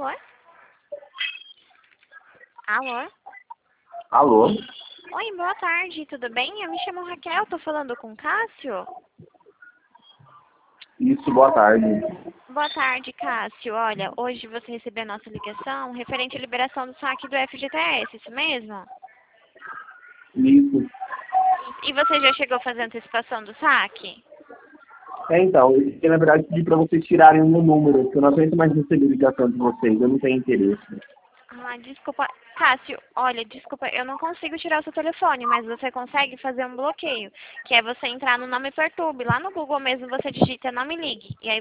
Alô? Alô? Alô? Oi, boa tarde, tudo bem? Eu me chamo Raquel, tô falando com o Cássio. Isso, boa tarde. Boa tarde, Cássio. Olha, hoje você recebeu a nossa ligação referente à liberação do saque do FGTS, isso mesmo? Isso. E você já chegou a fazer a antecipação do saque? Então, eu queria, na verdade, pedir para vocês tirarem o meu número, porque eu não aguento mais receber ligação de vocês, eu não tenho interesse. Ah, desculpa. Cássio, olha, desculpa, eu não consigo tirar o seu telefone, mas você consegue fazer um bloqueio, que é você entrar no Não Me Perturbe. Lá no Google mesmo você digita Não Me Ligue. E aí